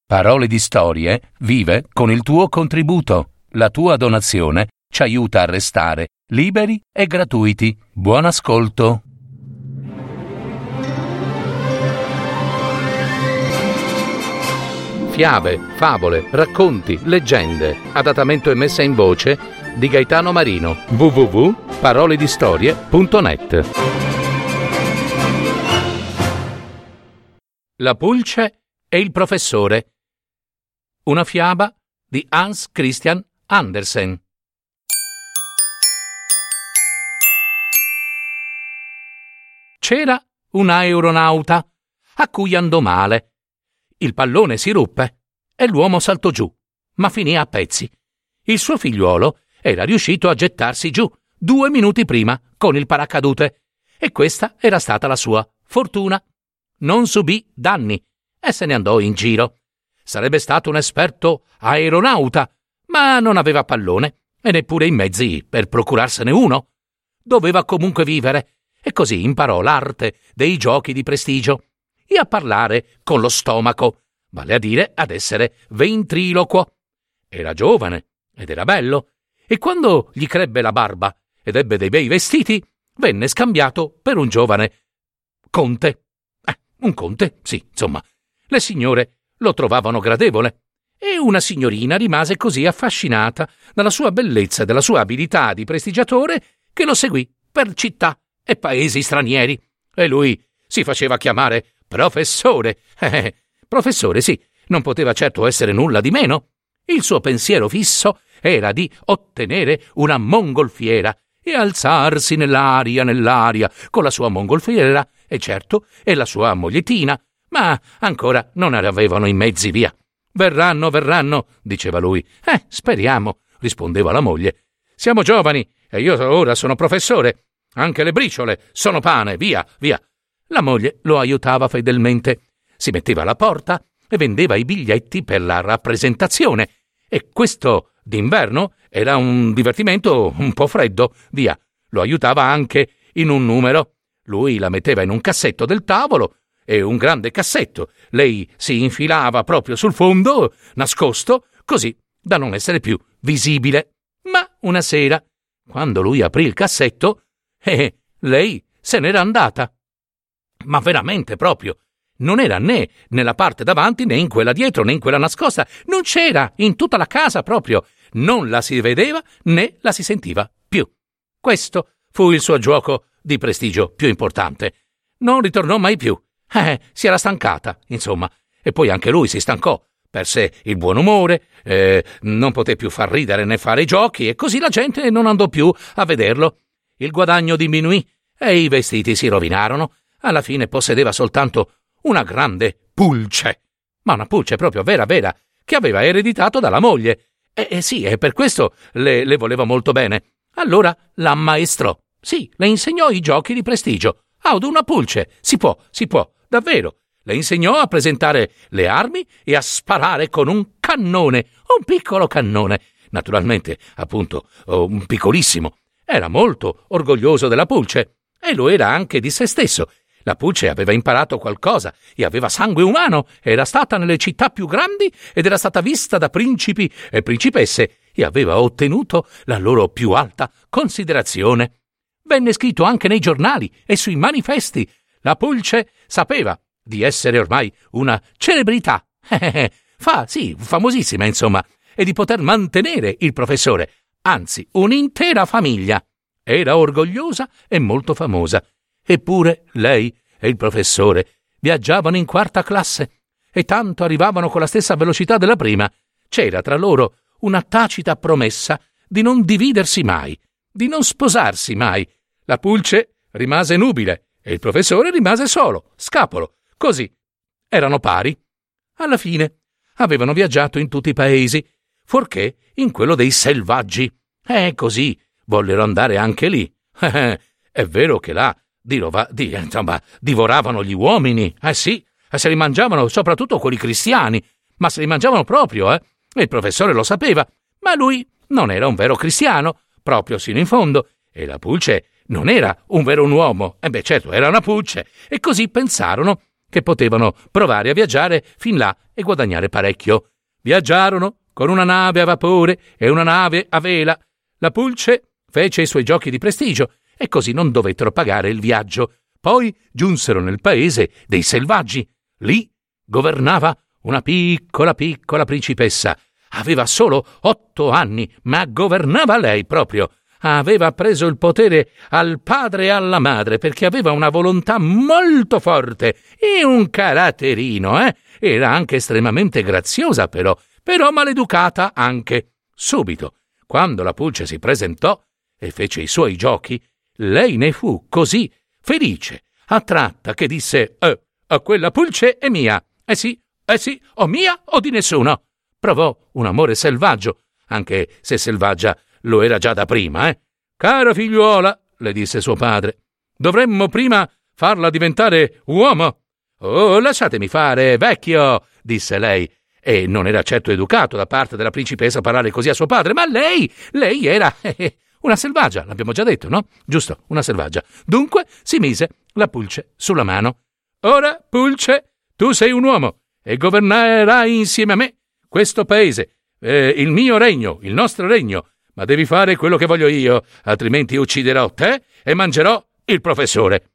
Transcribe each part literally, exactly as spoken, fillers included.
Parole di Storie vive con il tuo contributo. La tua donazione ci aiuta a restare liberi e gratuiti. Buon ascolto. Fiabe, favole, racconti, leggende. Adattamento e messa in voce di Gaetano Marino. w w w punto parole di storie punto net. La pulce e il professore. Una fiaba di Hans Christian Andersen. C'era un aeronauta a cui andò male. Il pallone si ruppe e l'uomo saltò giù, ma finì a pezzi. Il suo figliuolo era riuscito a gettarsi giù due minuti prima con il paracadute e questa era stata la sua fortuna. Non subì danni e se ne andò in giro. Sarebbe stato un esperto aeronauta, ma non aveva pallone e neppure i mezzi per procurarsene uno. Doveva comunque vivere e così imparò l'arte dei giochi di prestigio e a parlare con lo stomaco, vale a dire ad essere ventriloquo. Era giovane ed era bello e quando gli crebbe la barba ed ebbe dei bei vestiti, venne scambiato per un giovane conte. Eh, un conte, sì, insomma. Le signore lo trovavano gradevole e una signorina rimase così affascinata dalla sua bellezza e dalla sua abilità di prestigiatore che lo seguì per città e paesi stranieri e lui si faceva chiamare professore. Eh, professore, sì, non poteva certo essere nulla di meno. Il suo pensiero fisso era di ottenere una mongolfiera e alzarsi nell'aria, nell'aria, con la sua mongolfiera, e certo, e la sua mogliettina, ma ancora non avevano i mezzi via. Verranno, verranno, diceva lui. Eh, speriamo, rispondeva la moglie. Siamo giovani e io ora sono professore. Anche le briciole sono pane, via, via. La moglie lo aiutava fedelmente. Si metteva alla porta e vendeva i biglietti per la rappresentazione. E questo d'inverno era un divertimento un po' freddo, via. Lo aiutava anche in un numero. Lui la metteva in un cassetto del tavolo, e un grande cassetto. Lei si infilava proprio sul fondo, nascosto, così da non essere più visibile. Ma una sera, quando lui aprì il cassetto, eh, lei se n'era andata. Ma veramente proprio. Non era né nella parte davanti, né in quella dietro, né in quella nascosta. Non c'era in tutta la casa proprio. Non la si vedeva, né la si sentiva più. Questo fu il suo gioco di prestigio più importante. Non ritornò mai più. Eh, si era stancata, insomma, e poi anche lui si stancò, perse il buon umore, eh, non poté più far ridere né fare i giochi e così la gente non andò più a vederlo. Il guadagno diminuì e i vestiti si rovinarono. Alla fine possedeva soltanto una grande pulce, ma una pulce proprio vera vera, che aveva ereditato dalla moglie. E, e sì, e per questo le, le voleva molto bene. Allora la ammaestrò, sì, le insegnò i giochi di prestigio. Ad una pulce, si può, si può. Davvero, le insegnò a presentare le armi e a sparare con un cannone, un piccolo cannone, naturalmente, appunto, un piccolissimo. Era molto orgoglioso della pulce e lo era anche di se stesso. La pulce aveva imparato qualcosa e aveva sangue umano, era stata nelle città più grandi ed era stata vista da principi e principesse e aveva ottenuto la loro più alta considerazione. Venne scritto anche nei giornali e sui manifesti. La pulce sapeva di essere ormai una celebrità, fa, sì, famosissima insomma, e di poter mantenere il professore, anzi un'intera famiglia. Era orgogliosa e molto famosa. Eppure lei e il professore viaggiavano in quarta classe e tanto arrivavano con la stessa velocità della prima. C'era tra loro una tacita promessa di non dividersi mai, di non sposarsi mai. La pulce rimase nubile e il professore rimase solo, scapolo. Così erano pari. Alla fine avevano viaggiato in tutti i paesi, fuorché in quello dei selvaggi. E così vollero andare anche lì. È vero che là dirova, di, insomma, divoravano gli uomini, eh sì, e se li mangiavano soprattutto quelli cristiani, ma se li mangiavano proprio, eh? E il professore lo sapeva, ma lui non era un vero cristiano, proprio sino in fondo, e la pulce non era un vero uomo, e beh certo era una pulce, e così pensarono che potevano provare a viaggiare fin là e guadagnare parecchio. Viaggiarono con una nave a vapore e una nave a vela. La Pulce fece i suoi giochi di prestigio e così non dovettero pagare il viaggio. Poi giunsero nel paese dei selvaggi. Lì governava una piccola piccola principessa. Aveva solo otto anni, ma governava lei proprio. Aveva preso il potere al padre e alla madre perché aveva una volontà molto forte e un caratterino, eh? Era anche estremamente graziosa però, però maleducata anche. Subito, quando la Pulce si presentò e fece i suoi giochi, lei ne fu così felice, attratta, che disse «Eh, quella Pulce è mia, eh sì, eh sì, o mia o di nessuno». Provò un amore selvaggio, anche se selvaggia lo era già da prima, eh. «Cara figliuola», le disse suo padre, «dovremmo prima farla diventare uomo». «Oh, lasciatemi fare, vecchio», disse lei, e non era certo educato da parte della principessa parlare così a suo padre, ma lei, lei era eh, una selvaggia, l'abbiamo già detto, no? Giusto, una selvaggia. Dunque si mise la Pulce sulla mano. «Ora, Pulce, tu sei un uomo e governerai insieme a me questo paese, eh, il mio regno, il nostro regno, ma devi fare quello che voglio io, altrimenti ucciderò te e mangerò il professore».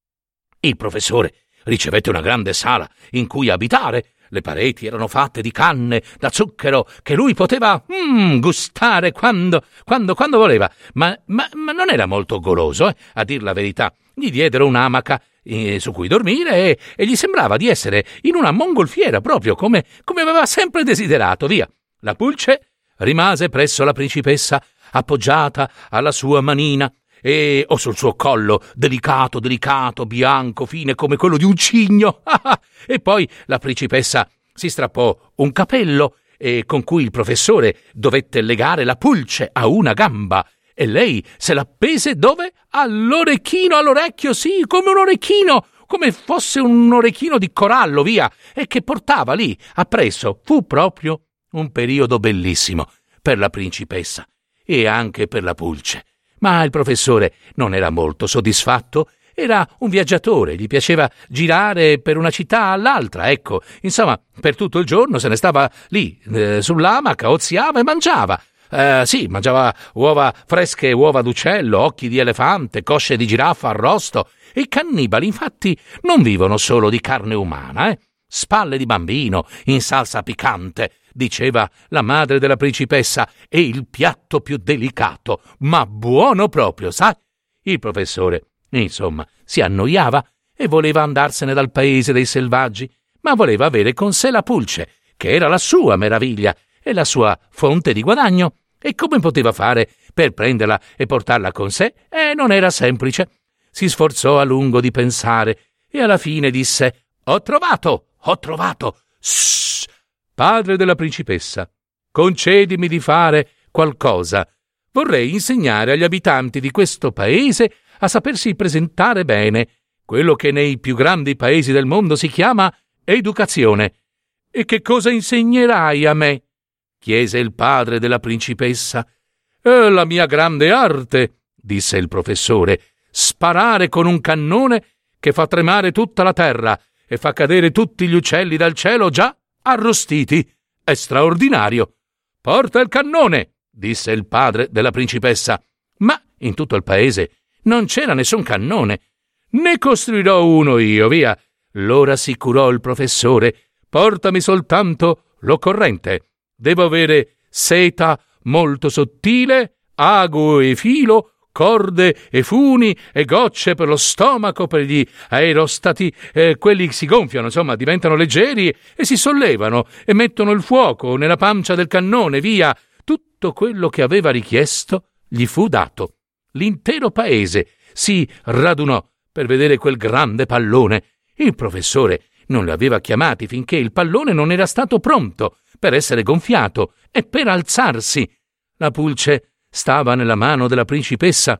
Il professore ricevette una grande sala in cui abitare. Le pareti erano fatte di canne da zucchero che lui poteva mm, gustare quando, quando, quando voleva, ma, ma, ma non era molto goloso, eh, a dir la verità. Gli diedero un'amaca eh, su cui dormire e, e gli sembrava di essere in una mongolfiera, proprio come, come aveva sempre desiderato. Via. La Pulce rimase presso la principessa, appoggiata alla sua manina e o sul suo collo, delicato, delicato, bianco, fine come quello di un cigno. E poi la principessa si strappò un capello e con cui il professore dovette legare la Pulce a una gamba e lei se l'appese dove? All'orecchino, all'orecchio, sì, come un orecchino, come fosse un orecchino di corallo, via, e che portava lì appresso. Fu proprio un periodo bellissimo per la principessa e anche per la Pulce. Ma il professore non era molto soddisfatto. Era un viaggiatore, gli piaceva girare per una città all'altra, ecco. Insomma, per tutto il giorno se ne stava lì, eh, sull'amaca, oziava e mangiava. Eh, sì, mangiava uova fresche, uova d'uccello, occhi di elefante, cosce di giraffa arrosto. E i cannibali, infatti, non vivono solo di carne umana, eh. Spalle di bambino in salsa piccante, diceva la madre della principessa, è il piatto più delicato, ma buono proprio, sai? Il professore, insomma, si annoiava e voleva andarsene dal paese dei selvaggi, ma voleva avere con sé la Pulce, che era la sua meraviglia e la sua fonte di guadagno. E come poteva fare per prenderla e portarla con sé? Eh, non era semplice. Si sforzò a lungo di pensare e alla fine disse: «Ho trovato, ho trovato! Shh! Padre della principessa, concedimi di fare qualcosa. Vorrei insegnare agli abitanti di questo paese a sapersi presentare bene, quello che nei più grandi paesi del mondo si chiama educazione». «E che cosa insegnerai a me?» chiese il padre della principessa. «Eh, la mia grande arte», disse il professore, «sparare con un cannone che fa tremare tutta la terra e fa cadere tutti gli uccelli dal cielo già arrostiti. È straordinario». «Porta il cannone», disse il padre della principessa. Ma in tutto il paese non c'era nessun cannone. «Ne costruirò uno io, via», lo rassicurò il professore. «Portami soltanto l'occorrente. Devo avere seta molto sottile, ago e filo, corde e funi e gocce per lo stomaco, per gli aerostati, eh, quelli si gonfiano, insomma, diventano leggeri e si sollevano e mettono il fuoco nella pancia del cannone, via». Tutto quello che aveva richiesto gli fu dato. L'intero paese si radunò per vedere quel grande pallone. Il professore non li aveva chiamati finché il pallone non era stato pronto per essere gonfiato e per alzarsi. La Pulce stava nella mano della principessa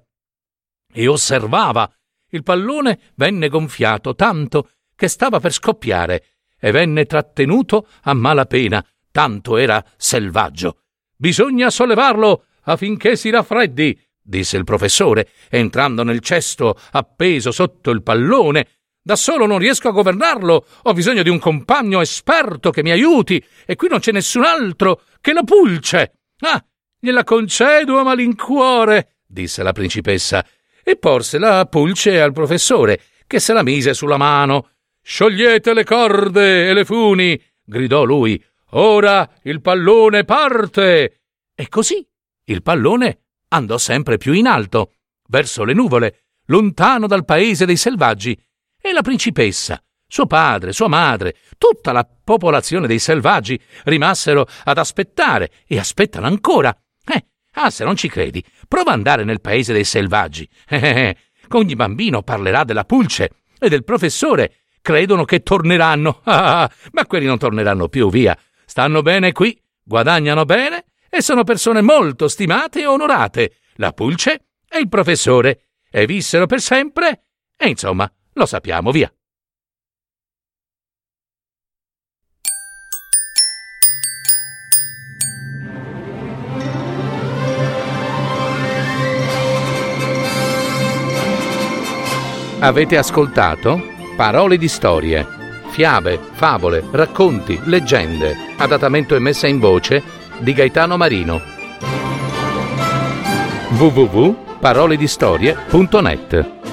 e osservava. Il pallone venne gonfiato tanto che stava per scoppiare e venne trattenuto a malapena, tanto era selvaggio. «Bisogna sollevarlo affinché si raffreddi», disse il professore, entrando nel cesto appeso sotto il pallone. Da solo non riesco a governarlo, ho bisogno di un compagno esperto che mi aiuti, e qui non c'è nessun altro che la pulce. Ah, gliela concedo a malincuore, disse la principessa, e porse la pulce al professore, che se la mise sulla mano. «Sciogliete le corde e le funi!» gridò lui. «Ora il pallone parte!» E così il pallone andò sempre più in alto, verso le nuvole, lontano dal paese dei selvaggi, e la principessa, suo padre, sua madre, tutta la popolazione dei selvaggi rimasero ad aspettare e aspettano ancora. Eh, ah, se non ci credi, prova ad andare nel paese dei selvaggi. Eh, eh, ogni bambino parlerà della pulce e del professore. Credono che torneranno, ah, ma quelli non torneranno più, via. Stanno bene qui, guadagnano bene e sono persone molto stimate e onorate, la pulce e il professore, e vissero per sempre, e insomma, lo sappiamo, via. Avete ascoltato Parole di storie, fiabe, favole, racconti, leggende, adattamento e messa in voce di Gaetano Marino. w w w punto paroledistorie punto net